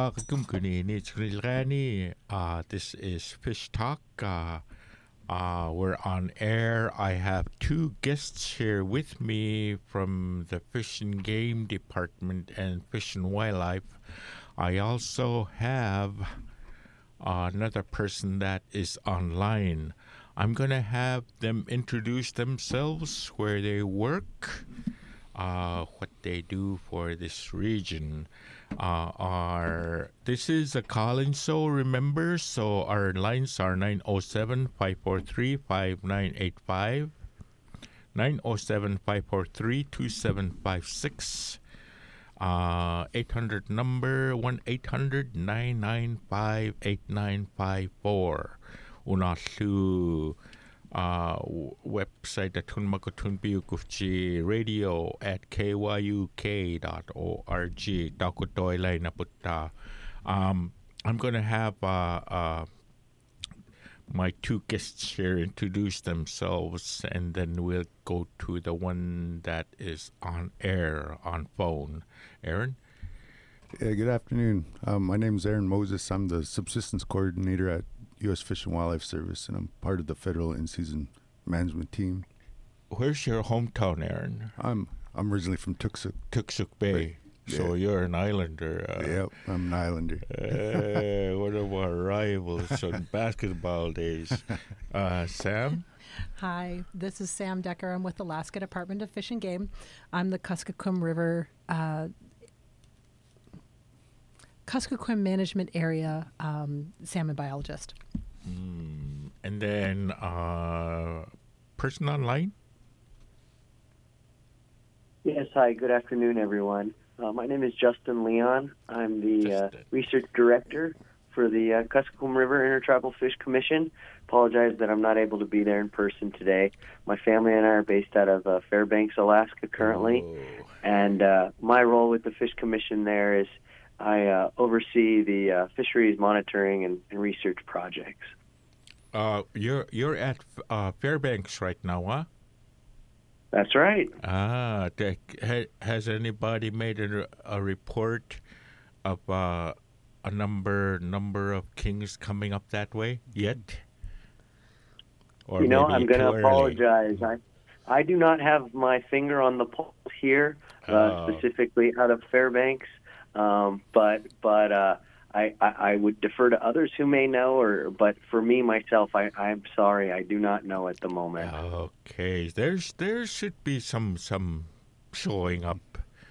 This is Fish Talk. We're on air. I have two guests here with me from the Fish and Game Department and Fish and Wildlife. I also have another person that is online. I'm going to have them introduce themselves, where they work, what they do for this region. This is a call-in show, remember, so our lines are 907-543-5985, 907-543-2756, 800 number 1-800-995-8954. Unalu website at tunmakutun radio at kyuk.org. Dakutoy na putta. I'm going to have my two guests here introduce themselves, and then we'll go to the one that is on air, on phone. Aaron? Yeah, good afternoon. My name is Aaron Moses. I'm the subsistence coordinator at U.S. Fish and Wildlife Service, and I'm part of the federal in-season management team. Where's your hometown, Aaron? I'm originally from Tuksuk. Tuksuk Bay. Right. So yeah. You're an islander. Yep, I'm an islander. One of our rivals on basketball days. Sam? Hi, this is Sam Decker. I'm with Alaska Department of Fish and Game. I'm the Kuskokwim River Kuskokwim Management Area salmon biologist. And then person online? Yes, hi, good afternoon, everyone. My name is Justin Leon. I'm the research director for the Kuskokwim River Intertribal Fish Commission. Apologize that I'm not able to be there in person today. My family and I are based out of Fairbanks, Alaska currently. Oh. And my role with the Fish Commission there is I oversee the fisheries monitoring and research projects. You're at Fairbanks right now, huh? That's right. Has anybody made a report of a number of kings coming up that way yet? Or I'm going to apologize. I do not have my finger on the pulse here, specifically out of Fairbanks. But I would defer to others who may know, but for me, myself, I'm sorry, I do not know at the moment. Okay, there should be some showing up.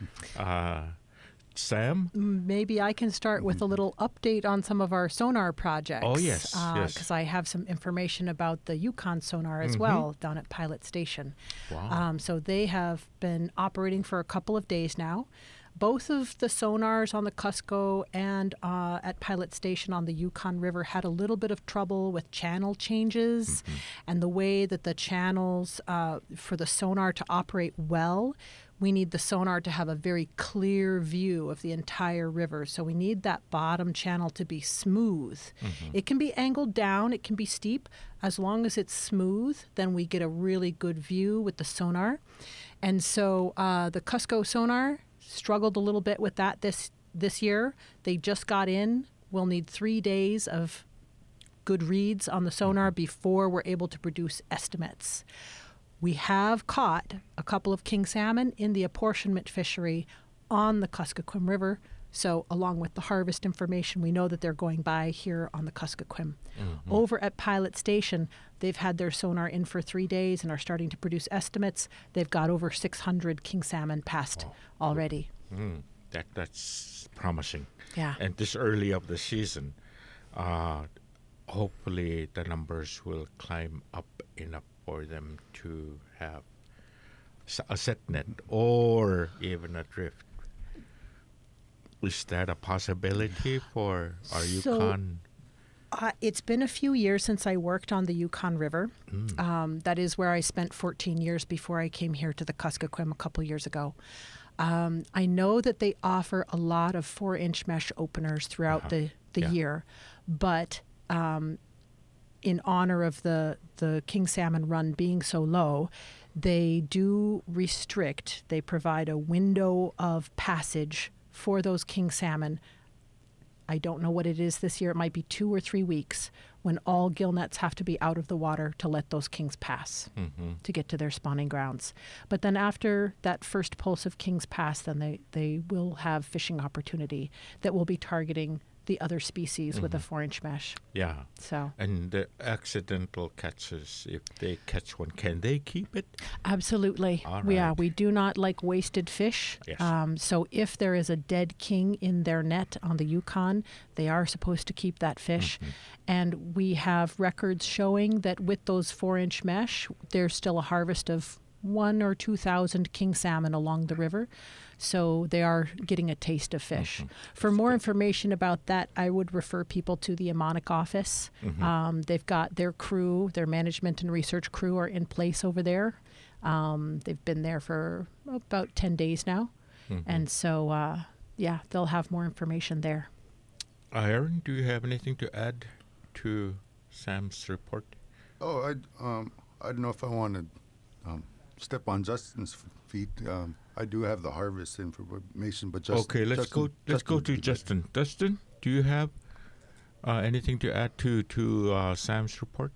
Sam? Maybe I can start with a little update on some of our sonar projects. Oh, yes. Because I have some information about the Yukon sonar as well down at Pilot Station. Wow. So they have been operating for a couple of days now. Both of the sonars on the Cusco and at Pilot Station on the Yukon River had a little bit of trouble with channel changes and the way that the channels for the sonar to operate well. We need the sonar to have a very clear view of the entire river. So we need that bottom channel to be smooth. It can be angled down, it can be steep. As long as it's smooth, then we get a really good view with the sonar. And so the Cusco sonar struggled a little bit with that this year. They just got in. We'll need 3 days of good reads on the sonar before we're able to produce estimates. We have caught a couple of king salmon in the apportionment fishery on the Kuskokwim River. So along with the harvest information, we know that they're going by here on the Kuskokwim. Over at Pilot Station, they've had their sonar in for 3 days and are starting to produce estimates. They've got over 600 king salmon passed already. That's promising. Yeah. And this early of the season, hopefully the numbers will climb up enough for them to have a set net or even a drift. Is that a possibility for our Yukon? It's been a few years since I worked on the Yukon River. That is where I spent 14 years before I came here to the Kuskokwim a couple years ago. I know that they offer a lot of 4-inch mesh openers throughout the year, but in honor of the king salmon run being so low, they do restrict. They provide a window of passage for those king salmon I don't know what it is this year. It might be 2 or 3 weeks when all gill nets have to be out of the water to let those kings pass to get to their spawning grounds. But then after that first pulse of kings pass, then they will have fishing opportunity that will be targeting the other species with a 4-inch mesh. Yeah. So And the accidental catches, if they catch one, can they keep it? absolutely. All Yeah, right. we do not like wasted fish. Yes. So if there is a dead king in their net on the Yukon, they are supposed to keep that fish. And we have records showing that with those 4-inch mesh, there's still a harvest of 1,000 or 2,000 king salmon along the river. So they are getting a taste of fish. For more information about that, I would refer people to the Amonic office. They've got their crew, their management and research crew are in place over there. They've been there for about 10 days now. And so, yeah, they'll have more information there. Aaron, do you have anything to add to Sam's report? Oh, I don't know if I want to step on Justin's feet. I do have the harvest information, but Justin. Okay, let's go to Justin. Justin, do you have anything to add to Sam's report?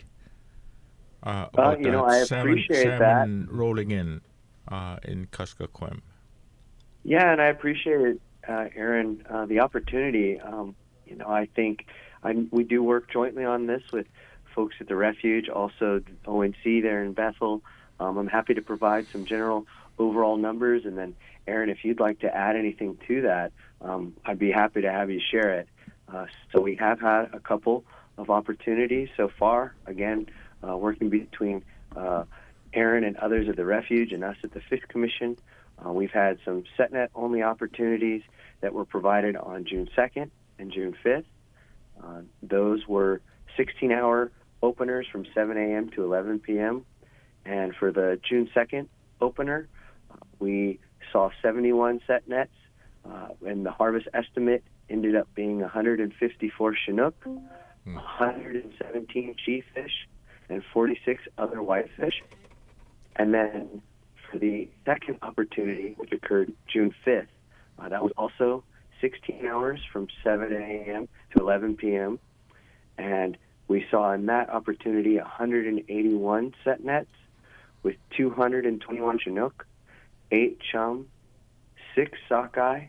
About you know, that I appreciate salmon rolling in Kuskokwim. Yeah, and I appreciate, Aaron, the opportunity. You know, I think we do work jointly on this with folks at the refuge, also ONC there in Bethel. I'm happy to provide some general overall numbers, and then Aaron, if you'd like to add anything to that, I'd be happy to have you share it. So we have had a couple of opportunities so far, again, working between Aaron and others at the refuge and us at the Fish Commission. We've had some setnet only opportunities that were provided on June 2nd and June 5th. Those were 16-hour openers from 7 a.m. to 11 p.m. And for the June 2nd opener, we saw 71 set nets, and the harvest estimate ended up being 154 Chinook, 117 sheathfish, and 46 other whitefish. And then for the second opportunity, which occurred June 5th, that was also 16 hours from 7 a.m. to 11 p.m. And we saw in that opportunity 181 set nets with 221 Chinook, 8 chum, 6 sockeye,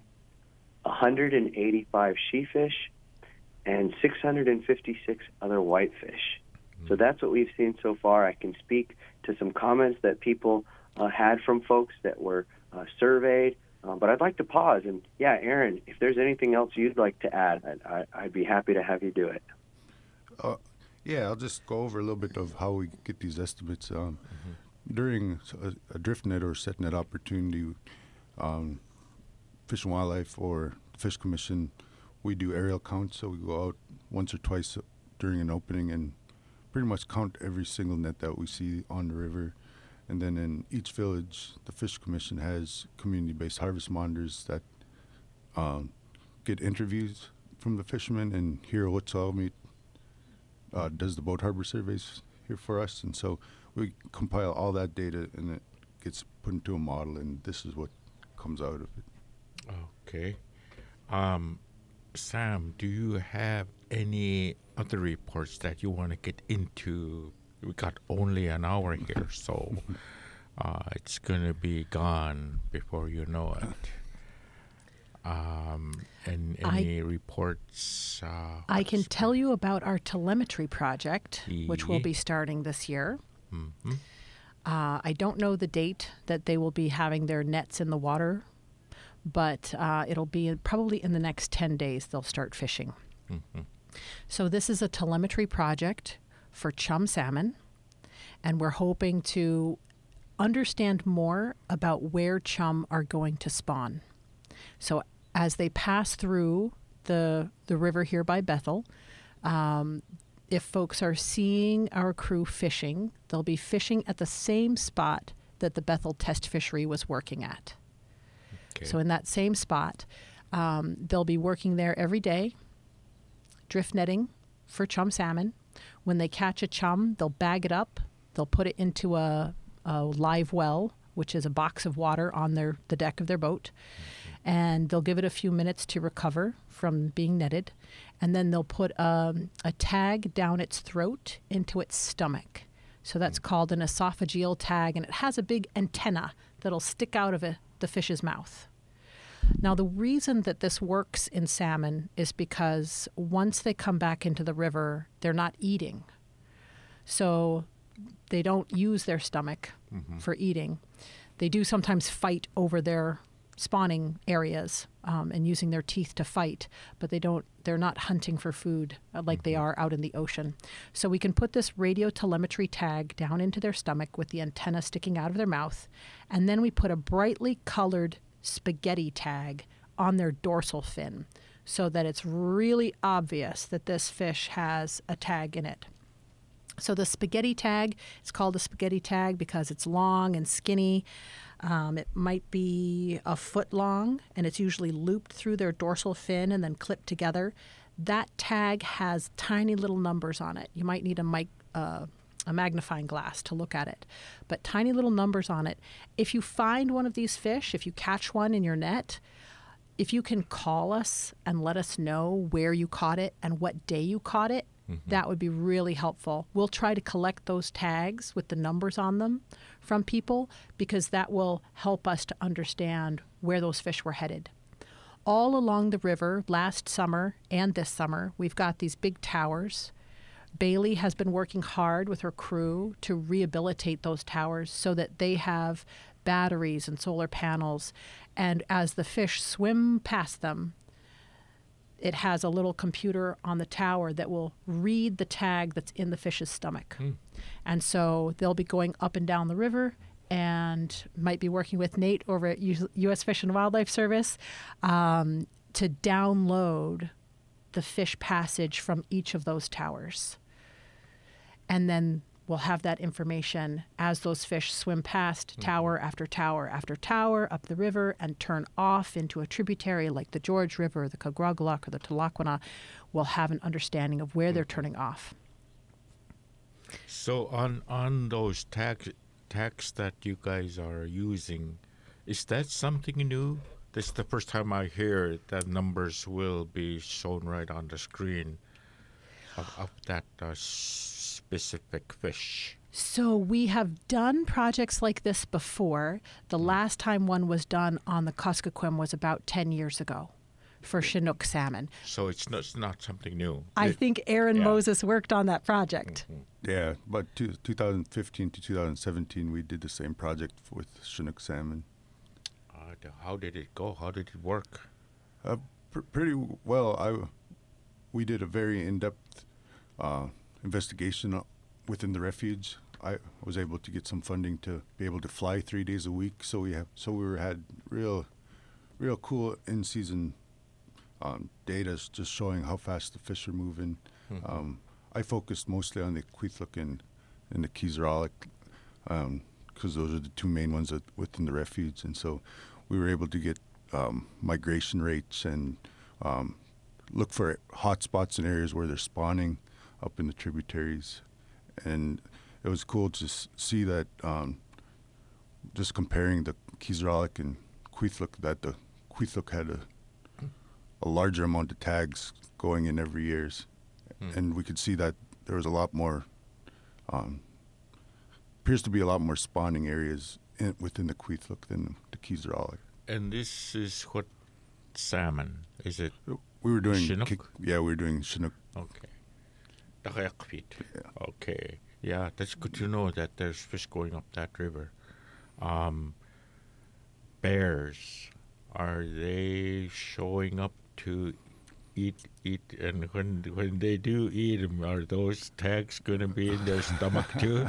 185 sheafish, and 656 other whitefish. So that's what we've seen so far. I can speak to some comments that people had from folks that were surveyed, but I'd like to pause. And, yeah, Aaron, if there's anything else you'd like to add, I'd be happy to have you do it. Yeah, I'll just go over a little bit of how we get these estimates. During a drift net or set net opportunity, Fish and Wildlife or Fish Commission, we do aerial counts. So we go out once or twice during an opening and pretty much count every single net that we see on the river. And then in each village, the Fish Commission has community-based harvest monitors that get interviews from the fishermen and hear what's all meet. Does the boat harbor surveys here for us, and so we compile all that data and it gets put into a model, and this is what comes out of it. Okay. Sam, do you have any other reports that you want to get into? We got only an hour here, so it's going to be gone before you know it. And any reports? I can tell you about our telemetry project, which will be starting this year. I don't know the date that they will be having their nets in the water, but it'll be probably in the next 10 days they'll start fishing. So this is a telemetry project for chum salmon, and we're hoping to understand more about where chum are going to spawn. So as they pass through the river here by Bethel, if folks are seeing our crew fishing, they'll be fishing at the same spot that the Bethel test fishery was working at. Okay. So in that same spot, they'll be working there every day, drift netting for chum salmon. When they catch a chum, they'll bag it up. They'll put it into a live well, which is a box of water on the deck of their boat. and they'll give it a few minutes to recover from being netted, and then they'll put a tag down its throat into its stomach. So that's called an esophageal tag, and it has a big antenna that'll stick out of the fish's mouth. Now, the reason that this works in salmon is because once they come back into the river, they're not eating. So they don't use their stomach for eating. They do sometimes fight over their spawning areas and using their teeth to fight, but they're not hunting for food like they are out in the ocean. So we can put this radio telemetry tag down into their stomach with the antenna sticking out of their mouth, and then we put a brightly colored spaghetti tag on their dorsal fin so that it's really obvious that this fish has a tag in it. So the spaghetti tag, it's called a spaghetti tag because it's long and skinny. It might be a foot long, and it's usually looped through their dorsal fin and then clipped together. That tag has tiny little numbers on it. You might need a magnifying glass to look at it, but tiny little numbers on it. If you find one of these fish, if you catch one in your net, if you can call us and let us know where you caught it and what day you caught it, that would be really helpful. We'll try to collect those tags with the numbers on them from people because that will help us to understand where those fish were headed. All along the river, last summer and this summer, we've got these big towers. Bailey has been working hard with her crew to rehabilitate those towers so that they have batteries and solar panels. And as the fish swim past them, it has a little computer on the tower that will read the tag that's in the fish's stomach. And so they'll be going up and down the river and might be working with Nate over at U.S. Fish and Wildlife Service to download the fish passage from each of those towers. And then we'll have that information as those fish swim past tower after tower after tower up the river and turn off into a tributary like the George River, the Kagragulak, or the Talaquana. We'll have an understanding of where they're turning off. So on those tags that you guys are using, is that something new? This is the first time I hear that numbers will be shown right on the screen of that specific fish. So we have done projects like this before. The last time one was done on the Kuskokwim was about 10 years ago for Chinook salmon. So it's not something new. I think Aaron Moses worked on that project. Yeah, but 2015 to 2017, we did the same project with Chinook salmon. How did it go? How did it work? Pretty well. We did a very in-depth investigation within the refuge. I was able to get some funding to be able to fly 3 days a week. So we had real cool in-season data just showing how fast the fish are moving. I focused mostly on the Kwethluk and the Kizralik because those are the two main ones within the refuge, and so we were able to get migration rates and look for hot spots in areas where they're spawning up in the tributaries. And it was cool to see that just comparing the Kizralik and Kwethluk, that the Kwethluk had a larger amount of tags going in every year. And we could see that there was a lot more, appears to be a lot more spawning areas within the Kwethluk than the Kizralik. And this is what salmon, is it? We were doing Chinook? we were doing Chinook. Okay. Okay. Yeah, that's good to know that there's fish going up that river. Bears, are they showing up to eat? And when they do eat them, are those tags going to be in their stomach too?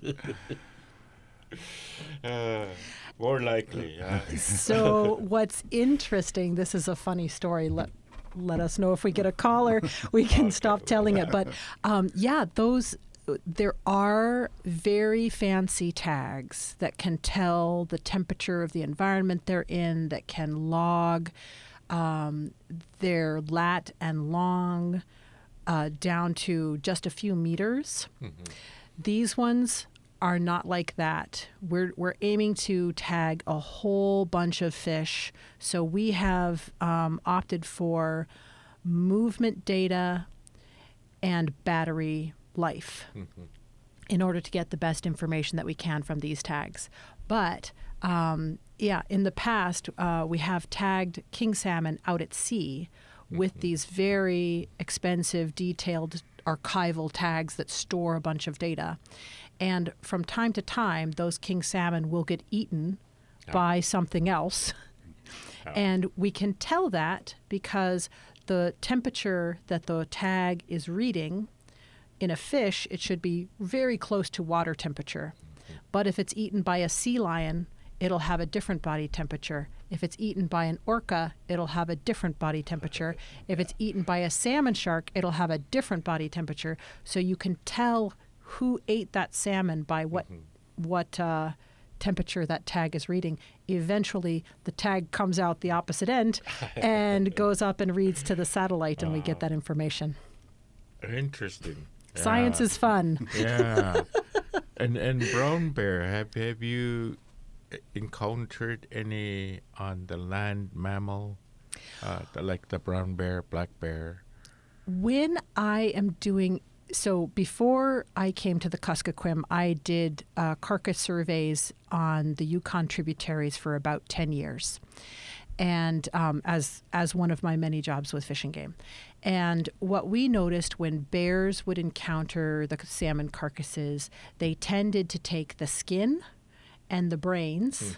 More likely, yeah. So what's interesting, this is a funny story. Let us know if we get a caller. We can stop telling it. But there are very fancy tags that can tell the temperature of the environment they're in, that can log their lat and long down to just a few meters. These ones are not like that. We're aiming to tag a whole bunch of fish. So we have opted for movement data and battery life in order to get the best information that we can from these tags. But in the past, we have tagged king salmon out at sea with these very expensive, detailed archival tags that store a bunch of data. And from time to time, those king salmon will get eaten by something else. And we can tell that because the temperature that the tag is reading in a fish, it should be very close to water temperature. But if it's eaten by a sea lion, it'll have a different body temperature. If it's eaten by an orca, it'll have a different body temperature. If it's eaten by a salmon shark, it'll have a different body temperature. So you can tell who ate that salmon by what temperature that tag is reading. Eventually, the tag comes out the opposite end and goes up and reads to the satellite, and we get that information. Interesting. Science is fun. Yeah. and brown bear, have you encountered any on the land mammal, like the brown bear, black bear? When I am doing so, before I came to the Kuskokwim, I did carcass surveys on the Yukon tributaries for about 10 years, and as one of my many jobs with Fish and Game. And what we noticed when bears would encounter the salmon carcasses, they tended to take the skin and the brains.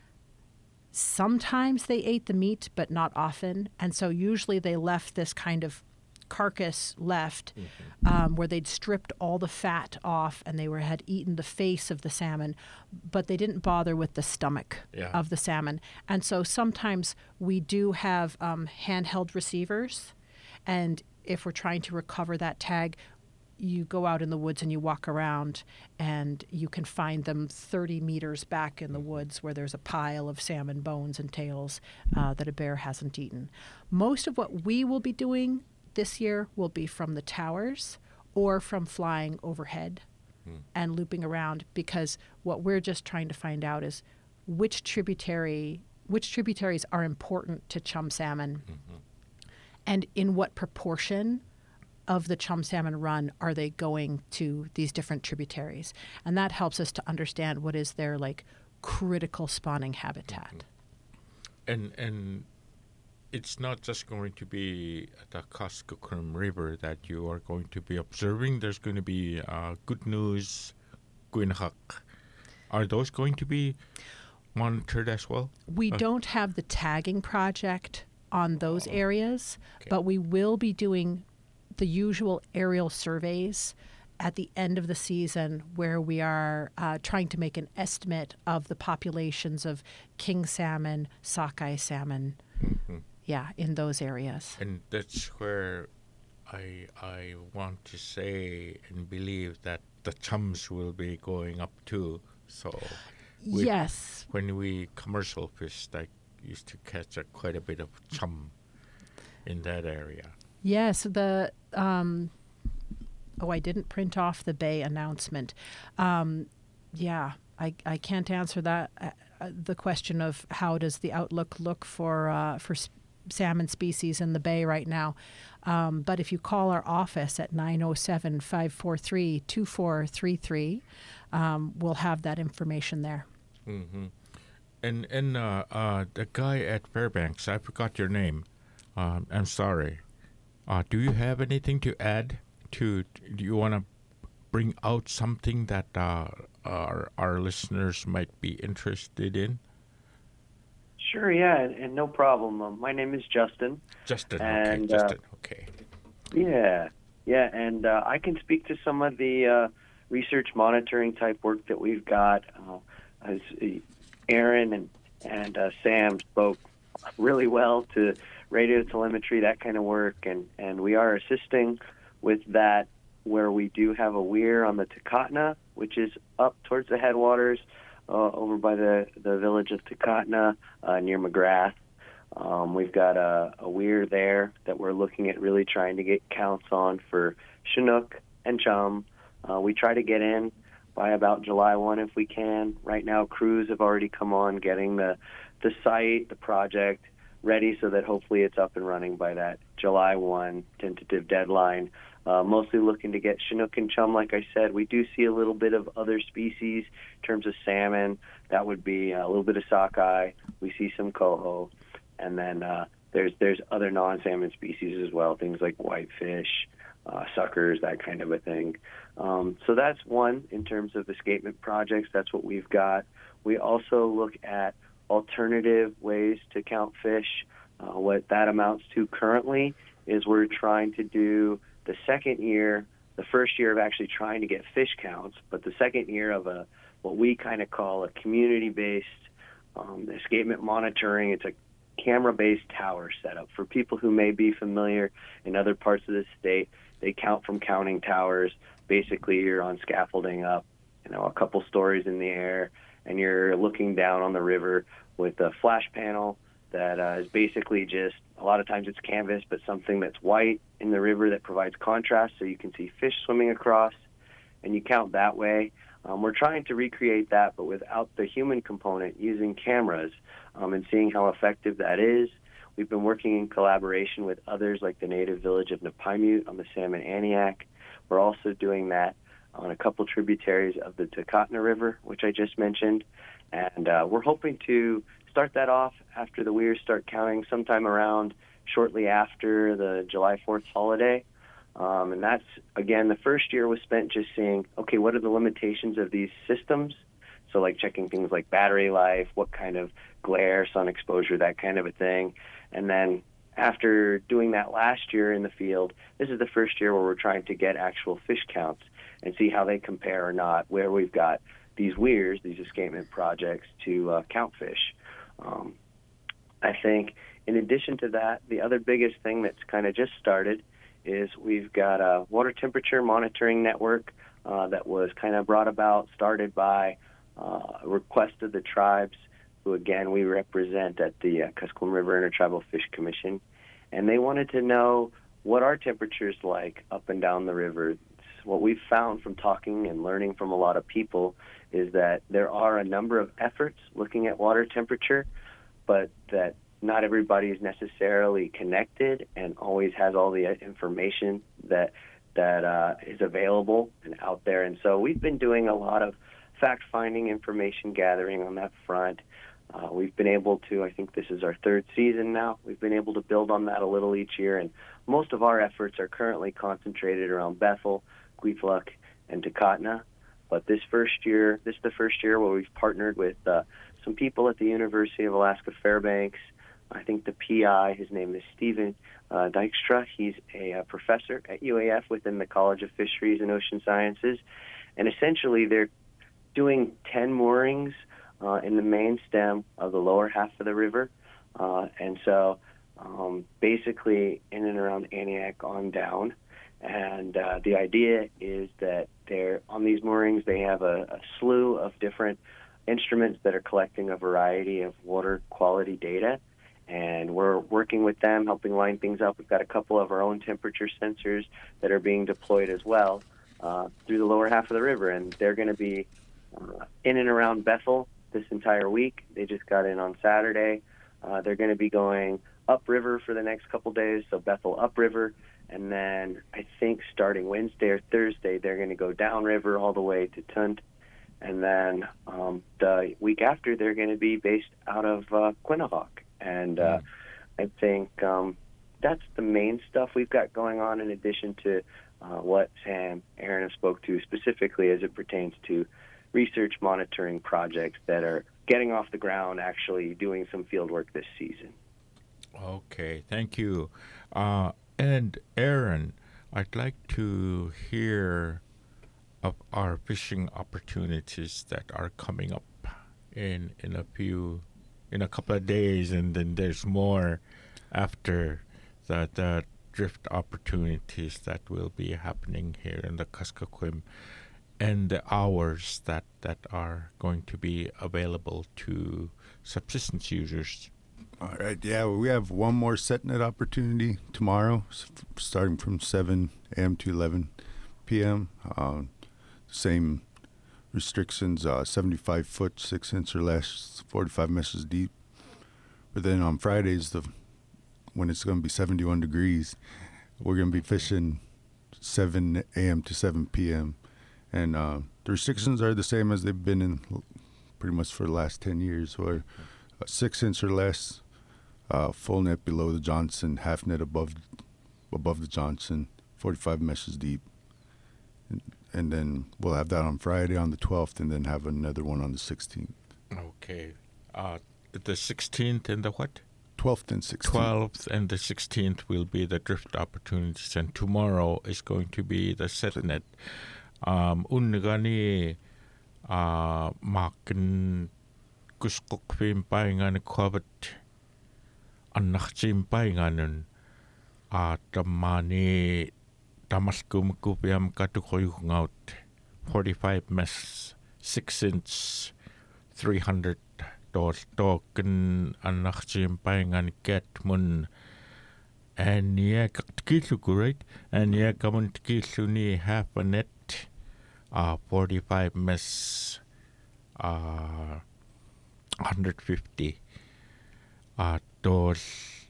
Sometimes they ate the meat, but not often. And so usually they left this kind of carcass left where they'd stripped all the fat off and they had eaten the face of the salmon, but they didn't bother with the stomach of the salmon. And so sometimes we do have handheld receivers. And if we're trying to recover that tag, you go out in the woods and you walk around and you can find them 30 meters back in the woods where there's a pile of salmon bones and tails that a bear hasn't eaten. Most of what we will be doing this year will be from the towers or from flying overhead and looping around, because what we're just trying to find out is which tributaries are important to chum salmon and in what proportion of the chum salmon run are they going to these different tributaries. And that helps us to understand what is their critical spawning habitat. And it's not just going to be the Kuskokwim River that you are going to be observing. There's going to be Good News, Guinhak. Are those going to be monitored as well? We don't have the tagging project on those areas, but we will be doing the usual aerial surveys at the end of the season where we are trying to make an estimate of the populations of king salmon, sockeye salmon, in those areas. And that's where I want to say and believe that the chums will be going up too. So yes, when we commercial fish, I used to catch quite a bit of chum in that area. Yes, the I didn't print off the bay announcement. I can't answer that. The question of how does the outlook look for salmon species in the bay right now. But if you call our office at 907-543-2433, we'll have that information there. And the guy at Fairbanks, I forgot your name. I'm sorry. Do you have anything to add? Do you want to bring out something that our listeners might be interested in? Sure, yeah, and no problem. My name is Justin. Justin, okay. Yeah, and I can speak to some of the research monitoring type work that we've got. As Aaron and Sam spoke really well to radio telemetry, that kind of work, and we are assisting with that where we do have a weir on the Takatna, which is up towards the headwaters over by the village of Takatna near McGrath. We've got a weir there that we're looking at really trying to get counts on for Chinook and chum. We try to get in by about July 1 if we can. Right now, crews have already come on getting the site, the project ready so that hopefully it's up and running by that July 1 tentative deadline. Mostly looking to get Chinook and chum, like I said. We do see a little bit of other species in terms of salmon. That would be a little bit of sockeye. We see some coho. And then there's other non-salmon species as well, things like whitefish, suckers, that kind of a thing. So that's one in terms of escapement projects. That's what we've got. We also look at alternative ways to count fish. What that amounts to currently is we're trying to do the second year, the first year of actually trying to get fish counts, but the second year of what we kind of call a community-based escapement monitoring. It's a camera-based tower setup. For people who may be familiar in other parts of the state, they count from counting towers. Basically, you're on scaffolding up, a couple stories in the air, and you're looking down on the river with a flash panel that is basically just, a lot of times it's canvas, but something that's white in the river that provides contrast so you can see fish swimming across, and you count that way. We're trying to recreate that, but without the human component, using cameras and seeing how effective that is. We've been working in collaboration with others like the native village of Napaimute on the Salmon Aniak. We're also doing that on a couple tributaries of the Takatna River, which I just mentioned. And we're hoping to start that off after the weirs start counting sometime around shortly after the July 4th holiday. And that's, again, the first year was spent just seeing, okay, what are the limitations of these systems? So like checking things like battery life, what kind of glare, sun exposure, that kind of a thing. And then after doing that last year in the field, this is the first year where we're trying to get actual fish counts and see how they compare or not, where we've got these weirs, these escapement projects to count fish. I think in addition to that, the other biggest thing that's kind of just started is we've got a water temperature monitoring network that was kind of started by a request of the tribes, who again we represent at the Kuskokwim River Intertribal Fish Commission, and they wanted to know what our temperature's like up and down the river. What we've found from talking and learning from a lot of people is that there are a number of efforts looking at water temperature, but that not everybody is necessarily connected and always has all the information that is available and out there. And so we've been doing a lot of fact-finding, information gathering on that front. We've been able to, I think this is our third season now, we've been able to build on that a little each year, and most of our efforts are currently concentrated around Bethel, Kwethluk, and Takatna. But this is the first year where we've partnered with some people at the University of Alaska Fairbanks. I think the PI, his name is Stephen Dykstra. He's a professor at UAF within the College of Fisheries and Ocean Sciences. And essentially they're doing 10 moorings in the main stem of the lower half of the river. And so basically in and around Aniak on down. And the idea is that they're on these moorings, they have a slew of different instruments that are collecting a variety of water quality data. And we're working with them, helping line things up. We've got a couple of our own temperature sensors that are being deployed as well through the lower half of the river. And they're going to be in and around Bethel this entire week. They just got in on Saturday. They're going to be going upriver for the next couple days, so Bethel upriver. And then I think starting Wednesday or Thursday, they're going to go downriver all the way to Tunt. And then the week after, they're going to be based out of Quinnipiac. And I think that's the main stuff we've got going on, in addition to what Sam, Aaron have spoke to specifically as it pertains to research monitoring projects that are getting off the ground, actually doing some field work this season. Okay, thank you. And Aaron, I'd like to hear of our fishing opportunities that are coming up in a couple of days, and then there's more after the drift opportunities that will be happening here in the Kuskokwim, and the hours that are going to be available to subsistence users. All right, yeah, we have one more set net opportunity tomorrow, starting from 7 a.m. to 11 p.m. Same restrictions, 75 foot, 6 inch or less, 45 meshes deep. But then on Fridays, when it's going to be 71 degrees, we're going to be fishing 7 a.m. to 7 p.m. And the restrictions are the same as they've been in pretty much for the last 10 years, where 6 inch or less, full net below the Johnson, half net above the Johnson, 45 meshes deep. And then we'll have that on Friday on the 12th, and then have another one on the 16th. Okay. The 16th and the what? 12th and 16th. 12th and the 16th will be the drift opportunities, and tomorrow is going to be the set net. Unnagani makin kuskukvim paingan kwabat annachim painganun tamani tamaskum kupiam katukoyungaut 45 mess 6 inch 300 token annachim paingan get mun and yeah kilu right and yeah kamun kilu ni half a net 45 mess 150 dos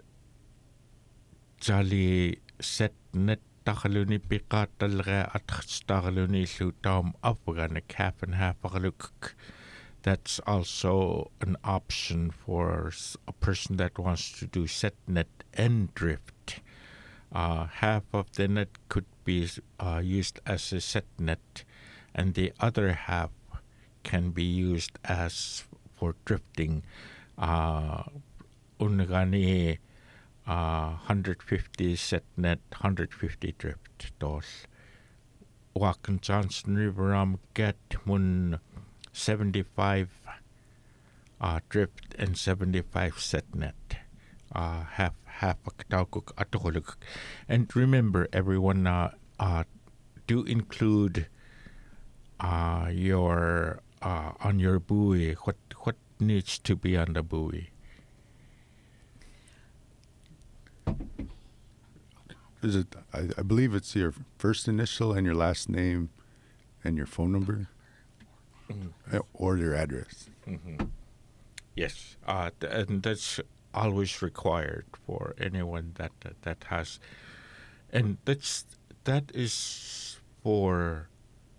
jali set net tagaluni piqatalga atxtagaluni lutam afgan a half and half look. That's also an option for a person that wants to do set net and drift. Half of the net could be used as a set net, and the other half can be used as for drifting. Unagani 150 set net, 150 drift. Dos Wakan Johnson River get mun 75 drift and 75 set net. Half a ktaukuk atoluk. And remember, everyone, do include your on your buoy what needs to be on the buoy. Is it? I believe it's your first initial and your last name, and your phone number, or your address. Mm-hmm. Yes, and that's always required for anyone that has, and that is for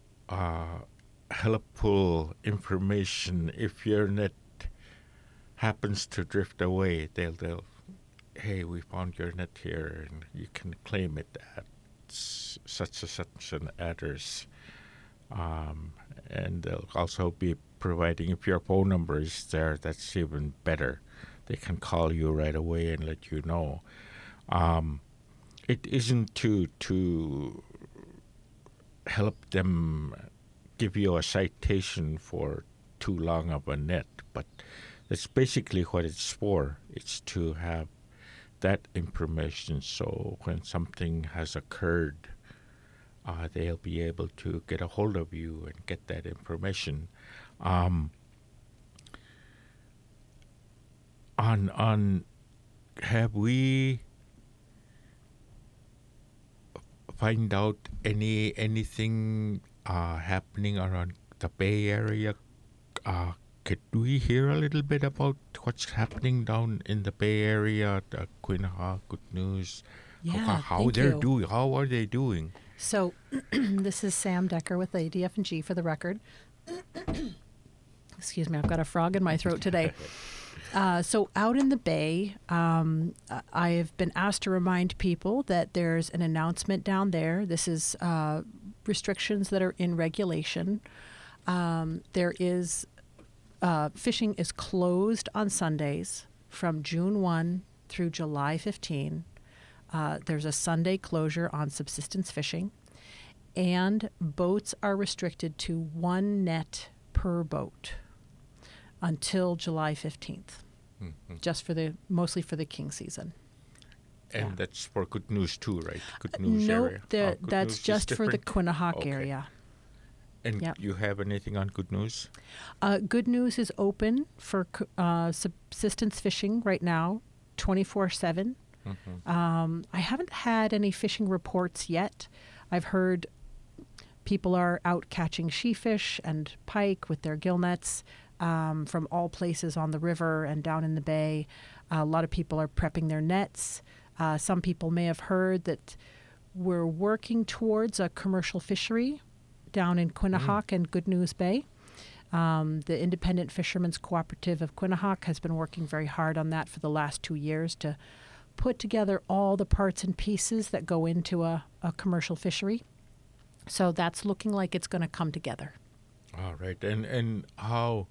helpful information. If your net happens to drift away, they'll hey, we found your net here, and you can claim it at such an address. And they'll also be providing, if your phone number is there, that's even better. They can call you right away and let you know. It isn't to help them give you a citation for too long of a net, but that's basically what it's for. It's to have that information, so when something has occurred, they'll be able to get a hold of you and get that information. Have we find out anything happening around the Bay Area? Could we hear a little bit about what's happening down in the Bay Area, the Quinnaha, Good News? Yeah, how they're doing? How are they doing? So, this is Sam Decker with ADF&G for the record. Excuse me, I've got a frog in my throat today. So out in the Bay, I've been asked to remind people that there's an announcement down there. This is restrictions that are in regulation. There is fishing is closed on Sundays from June 1 through July 15. There's a Sunday closure on subsistence fishing, and boats are restricted to one net per boat until July 15th, just mostly for the king season. And that's for Good News too, right? Good News area. No, that's just for the Quinnahock Okay. area. And Yep. you have anything on Good News? Good News is open for subsistence fishing right now, 24/7. I haven't had any fishing reports yet. I've heard People are out catching sheefish and pike with their gill nets from all places on the river and down in the bay. A lot of people are prepping their nets. Some people may have heard that we're working towards a commercial fishery down in Quinnahock and Good News Bay. The Independent Fishermen's Cooperative of Quinnahock has been working very hard on that for the last 2 years to put together all the parts and pieces that go into a commercial fishery. So that's looking like it's going to come together. All right. And how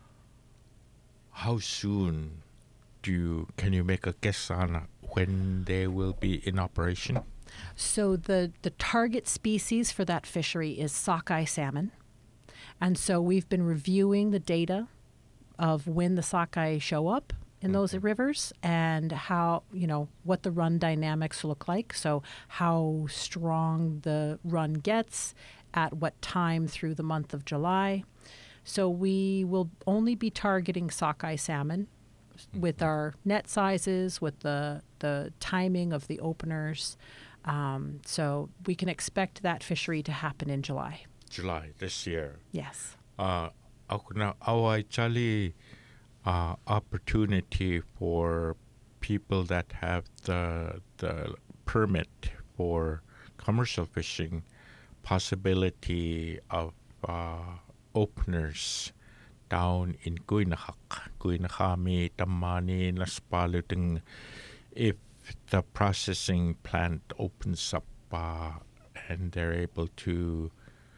soon can you make a guess on when they will be in operation? So the target species for that fishery is sockeye salmon. And so we've been reviewing the data of when the sockeye show up in those rivers and how, what the run dynamics look like. So how strong the run gets, at what time through the month of July. So we will only be targeting sockeye salmon with our net sizes, with the timing of the openers. So we can expect that fishery to happen in July. July this year. Yes. Ako na away chali opportunity for people that have the permit for commercial fishing, possibility of openers down in Guinahami, Tamani, Naspaluting, if the processing plant opens up and they're able to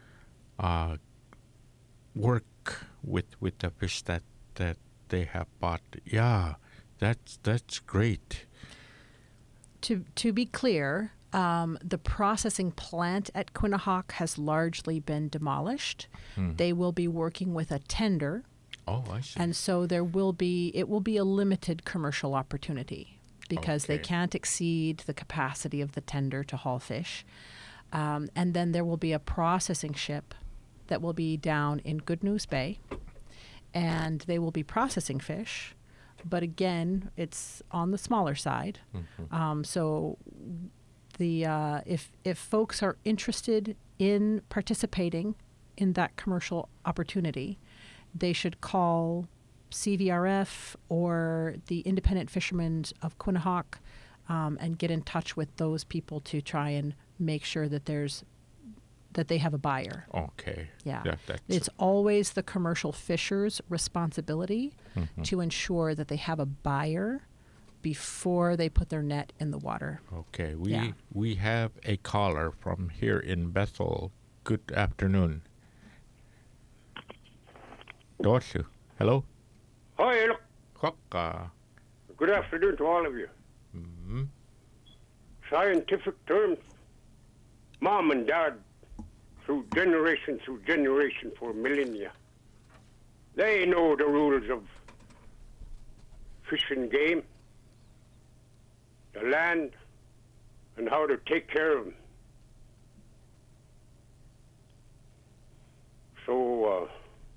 work with the fish that they have bought. Yeah, that's great. To be clear, the processing plant at Quinnahock has largely been demolished. They will be working with a tender. Oh, I see. And so it will be a limited commercial opportunity because they can't exceed the capacity of the tender to haul fish. And then there will be a processing ship that will be down in Good News Bay, and they will be processing fish. But again, it's on the smaller side. So if folks are interested in participating in that commercial opportunity, they should call CVRF or the Independent Fishermen of Quinnahock and get in touch with those people to try and make sure that they have a buyer. Okay. Yeah. That's It's always the commercial fisher's responsibility to ensure that they have a buyer before they put their net in the water. Okay. We have a caller from here in Bethel. Good afternoon. Dorsu. Hello. Hi, look. Kokka. Good afternoon to all of you. Scientific terms, mom and dad, through generation for millennia, they know the rules of fish and game, the land, and how to take care of them. So,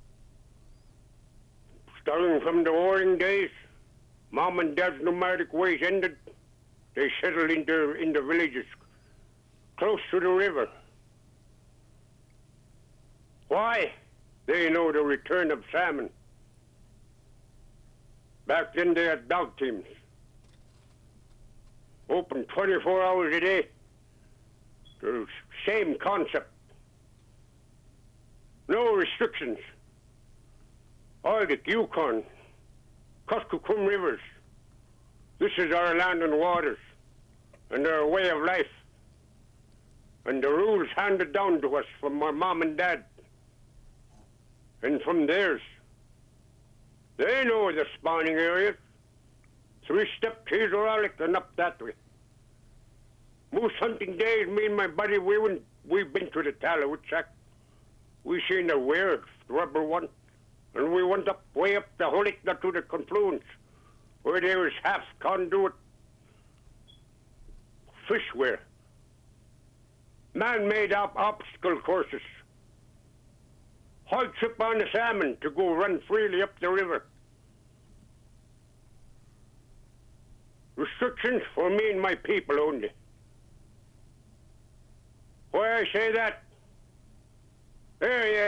starting from the warring days, mom and dad's nomadic ways ended. They settled in the villages close to the river. Why? They know the return of salmon. Back then they had dog teams. Open 24 hours a day. The same concept. No restrictions. All the Yukon, Kuskokwim rivers. This is our land and waters, and our way of life. And the rules handed down to us from our mom and dad, and from theirs. They know the spawning areas. 3-step Hazelolic and up that way. Moose hunting days, me and my buddy, we've been to the Talawitchak. We seen the weird rubber one, and we went way up the Holikna to the confluence, where there was half conduit fishware. Man-made obstacle courses. Hardship on the salmon to go run freely up the river. Restrictions for me and my people only. Why I say that?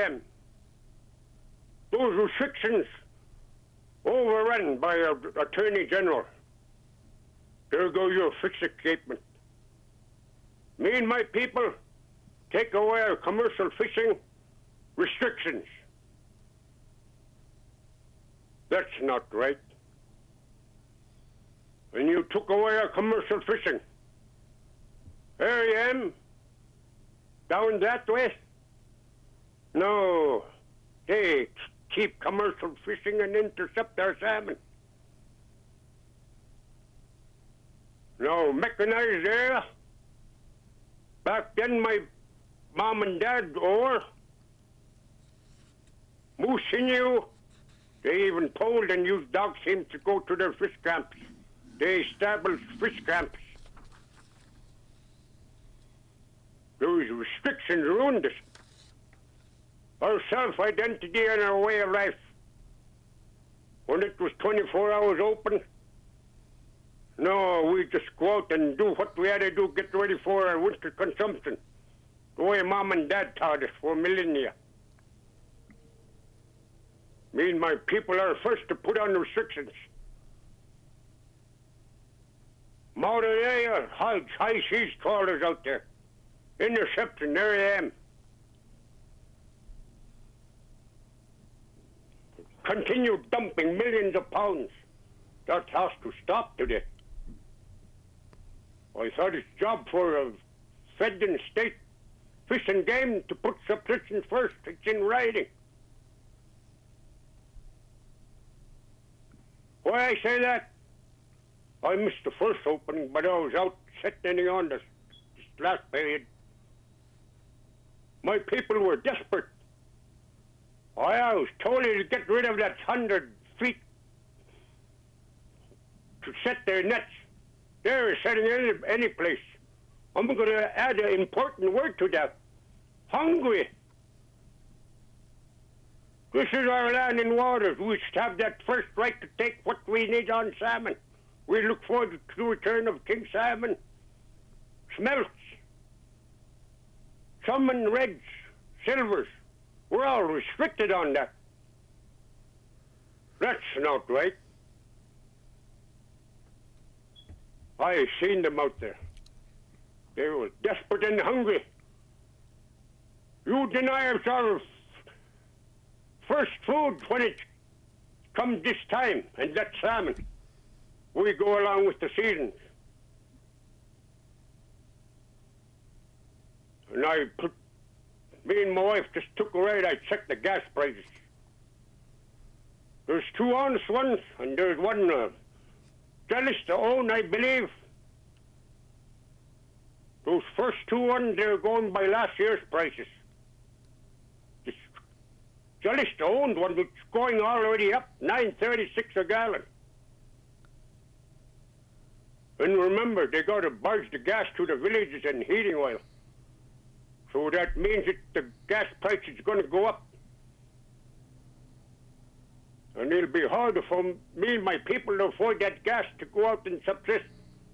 AM. Those restrictions overrun by our Attorney General. There goes your fish escapement. Me and my people take away our commercial fishing restrictions. That's not right. And you took away our commercial fishing. Here I am, down that way. No, they keep commercial fishing and intercept our salmon. No, mechanized area. Back then, my mom and dad, or moose sinew, they even told and used dog teams to go to their fish camps. They established fish camps. Those restrictions ruined us. Our self-identity and our way of life. When it was 24 hours open, no, we just go out and do what we had to do, get ready for our winter consumption. The way Mom and Dad taught us for millennia. Me and my people are first to put on restrictions. Modern day, high seas trawlers out there. Intercepting, there I am. Continue dumping millions of pounds. That has to stop today. I thought it's job for a fed and state fish and game to put subsistence first. It's in writing. Why I say that? I missed the first opening, but I was out sitting on this last period. My people were desperate. I was told to get rid of that 100 feet to set their nets. They're setting any place. I'm going to add an important word to that. Hungry. This is our land and waters. We should have that first right to take what we need on salmon. We look forward to the return of king salmon, smelts, salmon reds, silvers. We're all restricted on that. That's not right. I seen them out there. They were desperate and hungry. You deny us our first food when it comes this time, and that's salmon. We go along with the seasons. And me and my wife just took a ride. I checked the gas prices. There's two honest ones, and there's one jealous to own, I believe. Those first two ones, they're going by last year's prices. This jealous to owned one, it's going already up, $9.36 a gallon. And remember, they got to barge the gas to the villages and heating oil. So that means that the gas price is going to go up. And it'll be harder for me and my people to afford that gas to go out and subsist.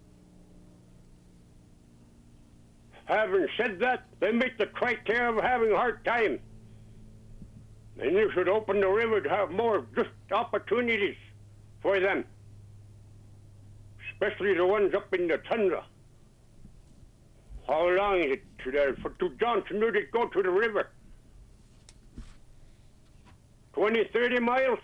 Having said that, they meet the criteria of having a hard time. And you should open the river to have more just opportunities for them. Especially the ones up in the tundra. How long is it to there? To Johnson, you did go to the river? 20, 30 miles?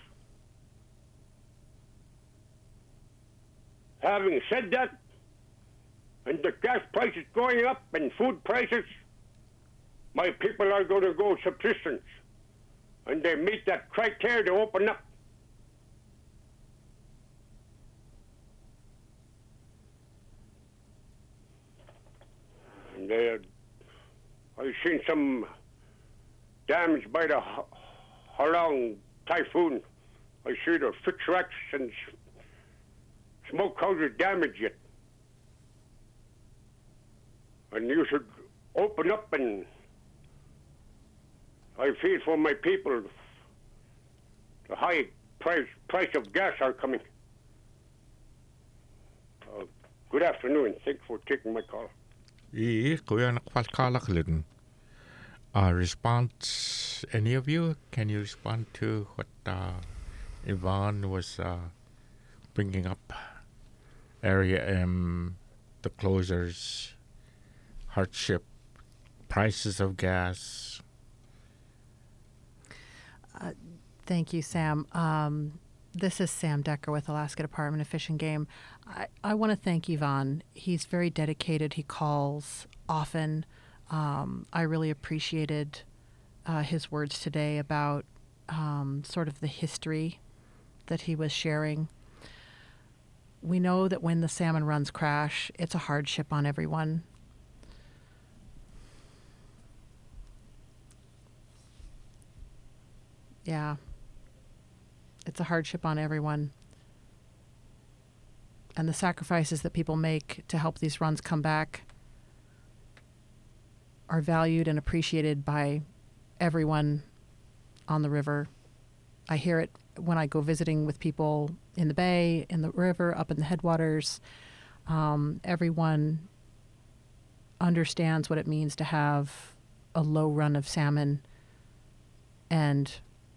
Having said that, and the gas prices going up and food prices, my people are going to go subsistence. And they meet that criteria to open up. And I've seen some damage by the Halong typhoon. I see the fix racks and smoke houses damaged yet. And you should open up, and I feel for my people, the high price of gas are coming. Good afternoon. Thanks for taking my call. I kuya nakpalkalak lin. response? Any of you? Can you respond to what Yvonne was bringing up? Area M, the closures, hardship, prices of gas. Thank you, Sam. This is Sam Decker with Alaska Department of Fish and Game. I want to thank Yvonne. He's very dedicated. He calls often. I really appreciated his words today about sort of the history that he was sharing. We know that when the salmon runs crash, it's a hardship on everyone. Yeah. It's a hardship on everyone. And the sacrifices that people make to help these runs come back are valued and appreciated by everyone on the river. I hear it when I go visiting with people in the bay, in the river, up in the headwaters. Everyone understands what it means to have a low run of salmon and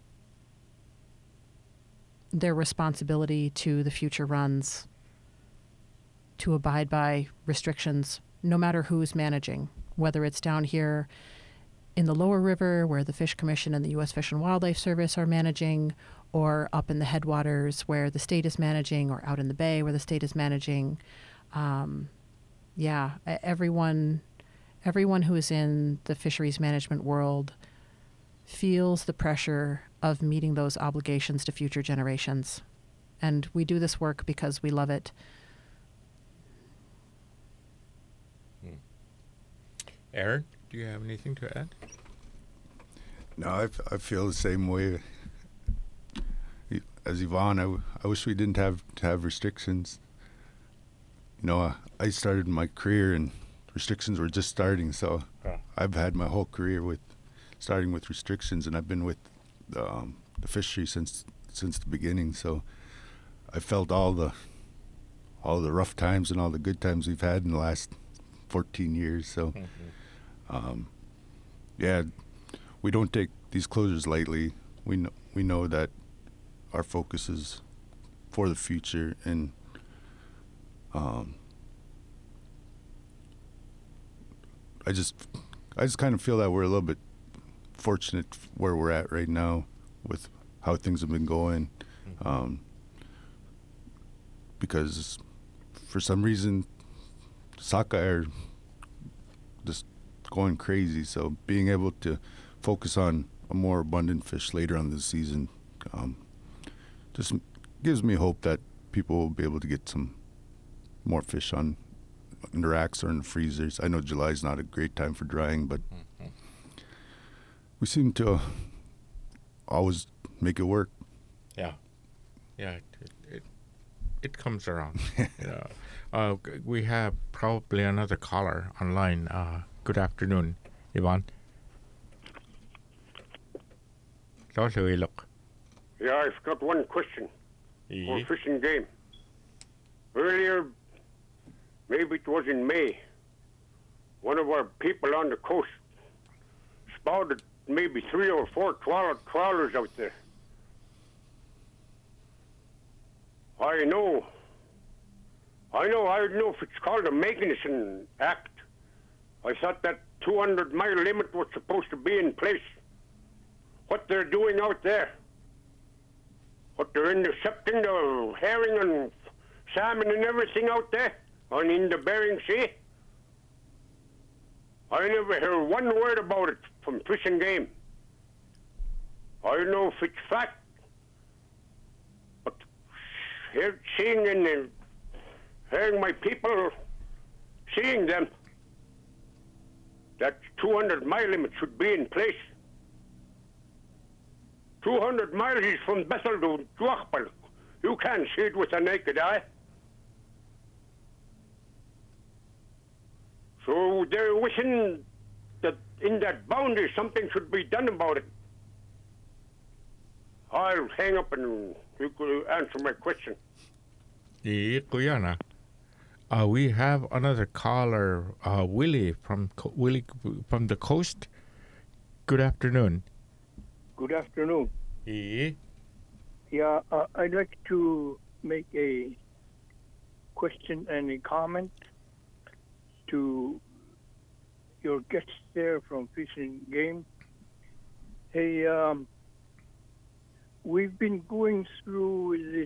their responsibility to the future runs to abide by restrictions, no matter who's managing, whether it's down here in the lower river where the Fish Commission and the U.S. Fish and Wildlife Service are managing, or up in the headwaters where the state is managing, or out in the bay where the state is managing. Everyone who is in the fisheries management world feels the pressure of meeting those obligations to future generations. And we do this work because we love it. Aaron, do you have anything to add? No, I feel the same way as Yvonne. I wish we didn't have to have restrictions. You know, I started my career and restrictions were just starting, so I've had my whole career starting with restrictions, and I've been with the fishery since the beginning. So I felt all the rough times and all the good times we've had in the last 14 years. So, we don't take these closures lightly. We know that our focus is for the future, and I just kind of feel that we're a little bit fortunate where we're at right now with how things have been going, because for some reason sockeye are just going crazy. So being able to focus on a more abundant fish later on this season just gives me hope that people will be able to get some more fish in the racks or in the freezers. I know July is not a great time for drying, but we seem to always make it work. Yeah, it comes around. We have probably another caller online. Good afternoon, Yvonne. Yeah, I've got one question for Fish and Game. Earlier, maybe it was in May, one of our people on the coast spotted maybe 3 or 4 trawlers out there. I don't know if it's called a Magnuson Act. I thought that 200-mile limit was supposed to be in place. What they're doing out there, what they're intercepting the herring and salmon and everything out there, and in the Bering Sea. I never heard one word about it from Fish and Game. I don't know if it's fact, but seeing and hearing my people, seeing them, that 200-mile limit should be in place. 200 miles is from Bethel to Duachpal. You can't see it with a naked eye. So they're wishing that in that boundary something should be done about it. I'll hang up and you could answer my question. We have another caller, Willie from the coast. Good afternoon. Good afternoon. Yeah, I'd like to make a question and a comment to your guests there from Fish and Game. Hey, we've been going through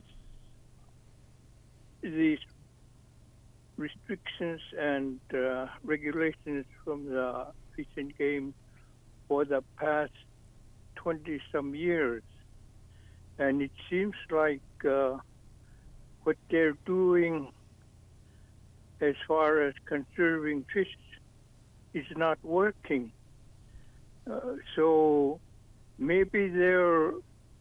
these restrictions and regulations from the Fish and Game for the past 20-some years. And it seems like what they're doing as far as conserving fish is not working. So maybe they're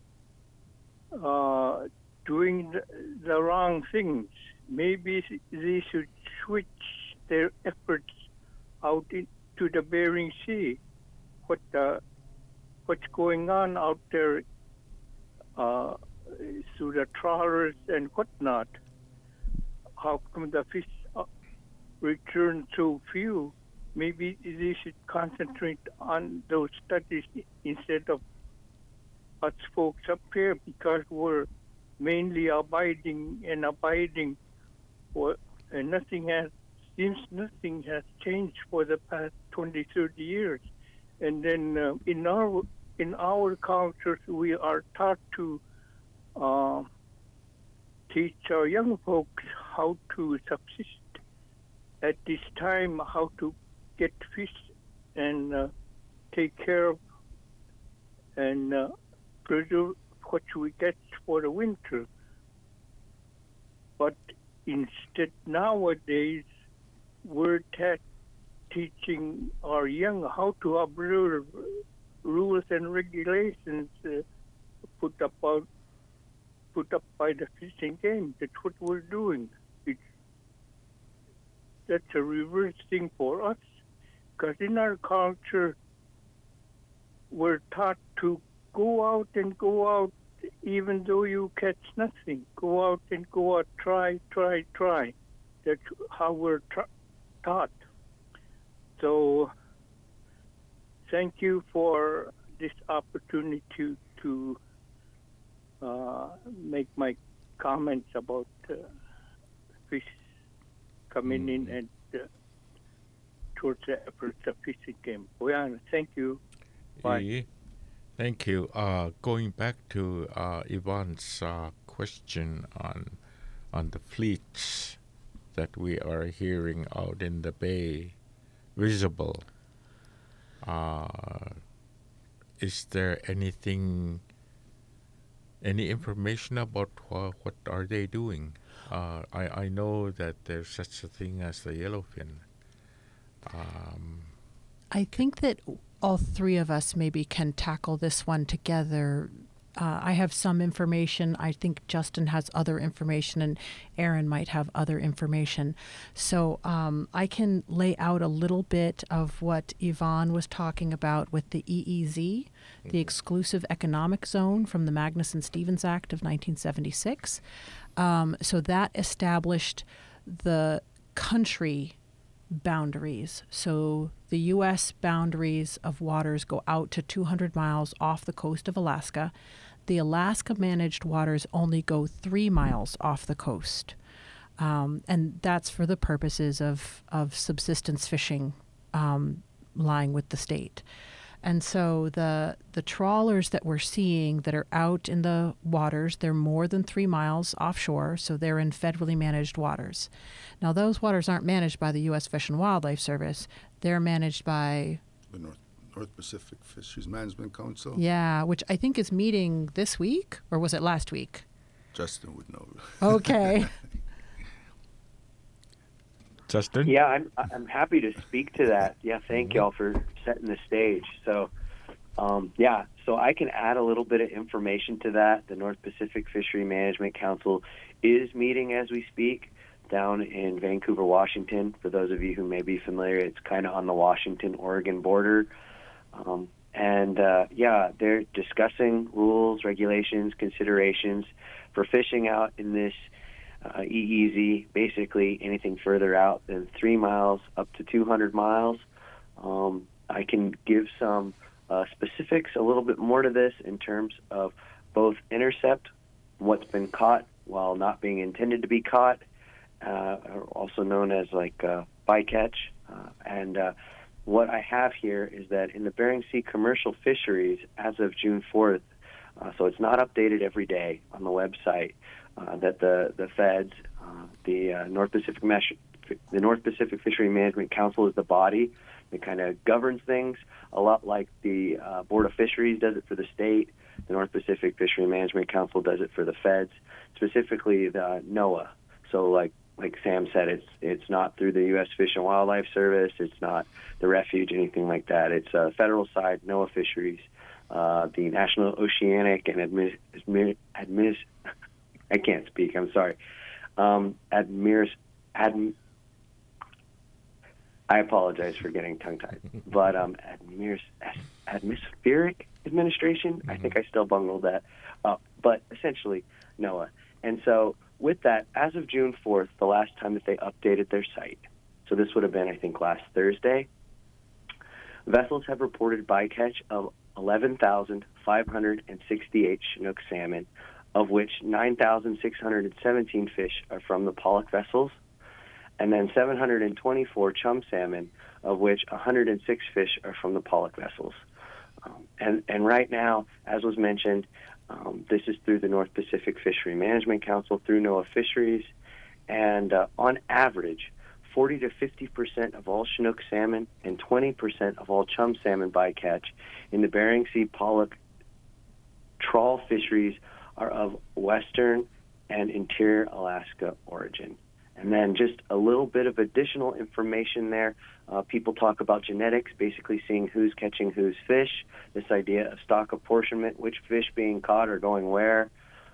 doing the wrong things. Maybe they should switch their efforts out into the Bering Sea. What's going on out there through the trawlers and whatnot? How come the fish return so few? Maybe they should concentrate on those studies instead of us folks up here, because we're mainly abiding, and nothing has changed for the past 20, 30 years. And then in our cultures, we are taught to teach our young folks how to subsist at this time, how to get fish and take care of and preserve what we get for the winter. But instead, nowadays, we're teaching our young how to observe rules and regulations put up by the Fish and Game. That's what we're doing. That's a reverse thing for us, because in our culture, we're taught to go out, even though you catch nothing. Go out, try. That's how we're taught. So thank you for this opportunity to make my comments about fish coming in and towards the efforts of Fish and Game. Thank you. Bye. Thank you. Going back to Yvonne's question on the fleets that we are hearing out in the bay visible. Is there any information about what are they doing? I know that there's such a thing as the yellowfin. I think that all three of us maybe can tackle this one together. I have some information. I think Justin has other information, and Aaron might have other information. So I can lay out a little bit of what Yvonne was talking about with the EEZ, the Exclusive Economic Zone from the Magnuson-Stevens Act of 1976. So that established the country boundaries. So the U.S. boundaries of waters go out to 200 miles off the coast of Alaska. The Alaska managed waters only go 3 miles off the coast. And that's for the purposes of subsistence fishing lying with the state. And so the trawlers that we're seeing that are out in the waters, they're more than 3 miles offshore, so they're in federally managed waters. Now, those waters aren't managed by the U.S. Fish and Wildlife Service. They're managed by The North Pacific Fisheries Management Council. Yeah, which I think is meeting this week, or was it last week? Justin would know. Okay. Justin? Yeah, I'm happy to speak to that. Yeah, thank y'all for setting the stage. So, so I can add a little bit of information to that. The North Pacific Fishery Management Council is meeting as we speak down in Vancouver, Washington. For those of you who may be familiar, it's kind of on the Washington-Oregon border. They're discussing rules, regulations, considerations for fishing out in this EEZ, basically anything further out than 3 miles up to 200 miles. I can give some specifics, a little bit more to this in terms of both intercept, what's been caught while not being intended to be caught, also known as bycatch. And what I have here is that in the Bering Sea commercial fisheries, as of June 4th, so it's not updated every day on the website, that the feds, the North Pacific Fishery Management Council is the body that kind of governs things, a lot like the Board of Fisheries does it for the state. The North Pacific Fishery Management Council does it for the feds, specifically the NOAA. So like Sam said, it's not through the U.S. Fish and Wildlife Service. It's not the Refuge, anything like that. It's federal side, NOAA Fisheries, the National Oceanic and I can't speak. I'm sorry. I apologize for getting tongue-tied. But Atmospheric Administration, I think I still bungled that up. But essentially, NOAA. And so with that, as of June 4th, the last time that they updated their site, so this would have been, I think, last Thursday, vessels have reported bycatch of 11,568 Chinook salmon, of which 9,617 fish are from the pollock vessels, and then 724 chum salmon, of which 106 fish are from the pollock vessels. And right now, as was mentioned, this is through the North Pacific Fishery Management Council, through NOAA Fisheries, and on average, 40 to 50% of all Chinook salmon and 20% of all chum salmon bycatch in the Bering Sea pollock trawl fisheries are of western and interior Alaska origin. And then just a little bit of additional information there. People talk about genetics, basically seeing who's catching whose fish, this idea of stock apportionment, which fish being caught or going where.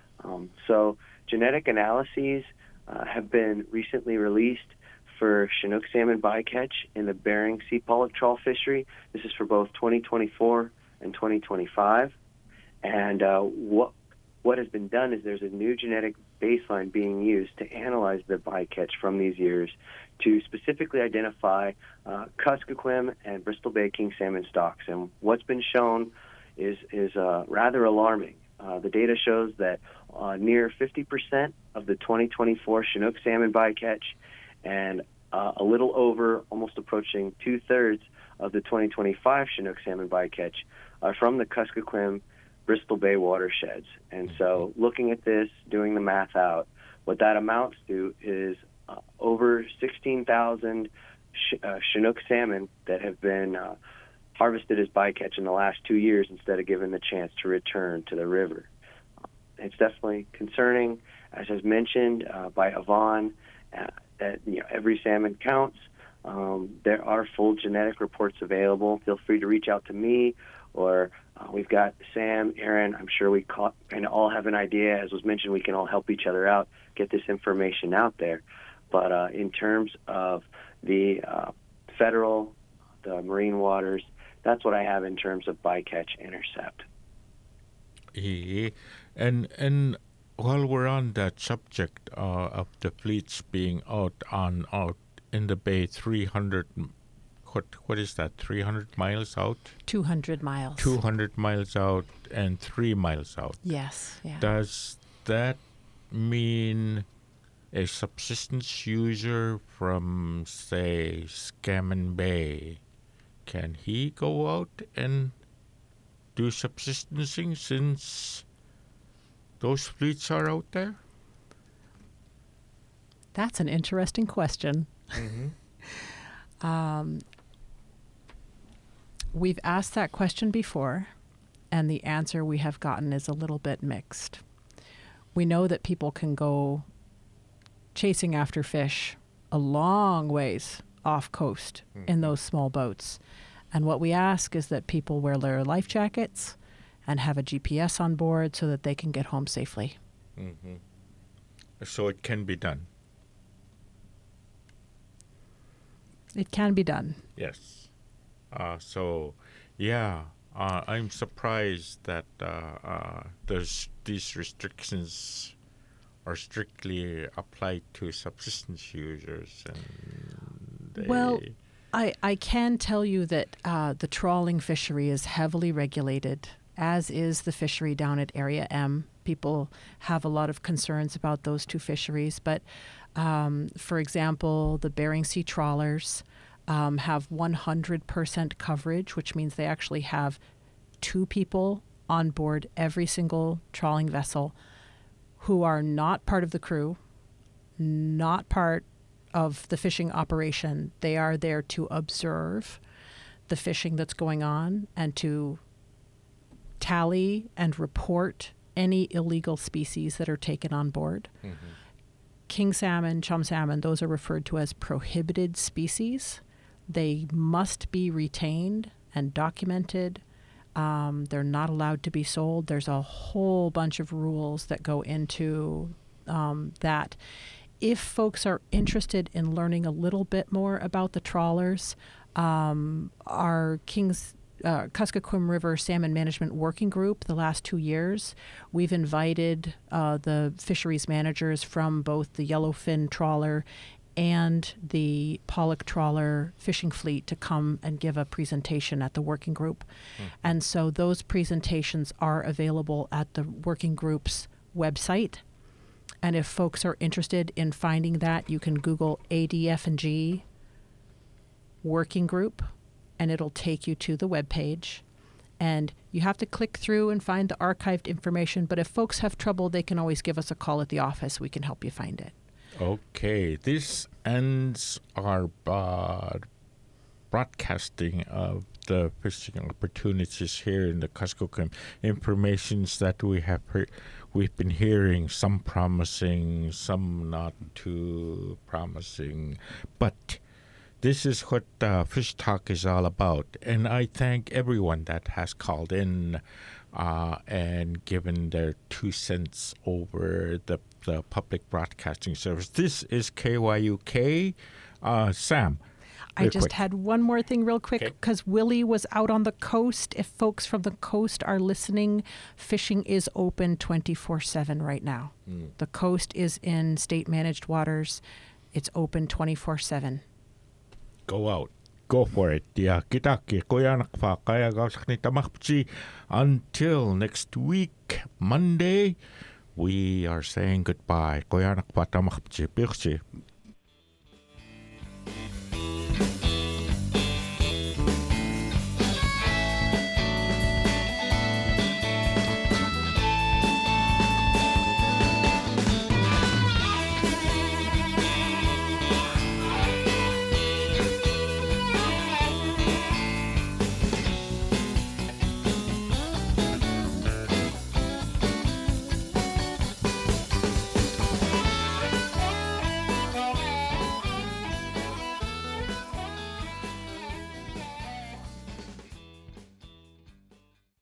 So genetic analyses have been recently released for Chinook salmon bycatch in the Bering Sea pollock trawl fishery. This is for both 2024 and 2025. And what has been done is there's a new genetic baseline being used to analyze the bycatch from these years to specifically identify Kuskokwim and Bristol Bay king salmon stocks. And what's been shown is rather alarming. The data shows that near 50% of the 2024 Chinook salmon bycatch and a little over, almost approaching 2/3 of the 2025 Chinook salmon bycatch are from the Kuskokwim Bristol Bay watersheds. And so looking at this, doing the math out, what that amounts to is over 16,000 Chinook salmon that have been harvested as bycatch in the last 2 years instead of given the chance to return to the river. It's definitely concerning, as was mentioned by Yvonne, that every salmon counts. There are full genetic reports available. Feel free to reach out to me, or we've got Sam, Aaron. I'm sure we kind of all have an idea. As was mentioned, we can all help each other out, get this information out there. But in terms of the federal, the marine waters, that's what I have in terms of bycatch intercept. Yeah. And while we're on that subject of the fleets being out in the bay, 300. What is that? 300 miles out? 200 miles. 200 miles out and 3 miles out. Yes. Yeah. Does that mean a subsistence user from, say, Scammon Bay, can he go out and do subsistencing since those fleets are out there? That's an interesting question. Mm-hmm. We've asked that question before, and the answer we have gotten is a little bit mixed. We know that people can go chasing after fish a long ways off coast in those small boats. And what we ask is that people wear their life jackets and have a GPS on board so that they can get home safely. Mm-hmm. So it can be done. It can be done. Yes. I'm surprised that these restrictions are strictly applied to subsistence users, and I can tell you that the trawling fishery is heavily regulated, as is the fishery down at Area M. People have a lot of concerns about those two fisheries, but for example, the Bering Sea trawlers have 100% coverage, which means they actually have 2 people on board every single trawling vessel who are not part of the crew, not part of the fishing operation. They are there to observe the fishing that's going on and to tally and report any illegal species that are taken on board. Mm-hmm. King salmon, chum salmon, those are referred to as prohibited species. They must be retained and documented. They're not allowed to be sold. There's a whole bunch of rules that go into that. If folks are interested in learning a little bit more about the trawlers, our Kuskokwim River Salmon Management Working Group, the last 2 years, we've invited the fisheries managers from both the yellowfin trawler and the pollock trawler fishing fleet to come and give a presentation at the working group. Mm-hmm. And so those presentations are available at the working group's website. And if folks are interested in finding that, you can Google ADF&G working group, and it'll take you to the webpage. And you have to click through and find the archived information. But if folks have trouble, they can always give us a call at the office. We can help you find it. Okay, this ends our broadcasting of the fishing opportunities here in the Kuskokwim. Informations that we've been hearing, some promising, some not too promising, but this is what Fish Talk is all about. And I thank everyone that has called in and given their 2 cents over the public broadcasting service. This is KYUK. Sam, I just had one more thing real quick, because Willie was out on the coast. If folks from the coast are listening, fishing is open 24/7 right now. The coast is in state-managed waters. It's open 24/7. Go out. Go for it. Until next week, Monday, we are saying goodbye.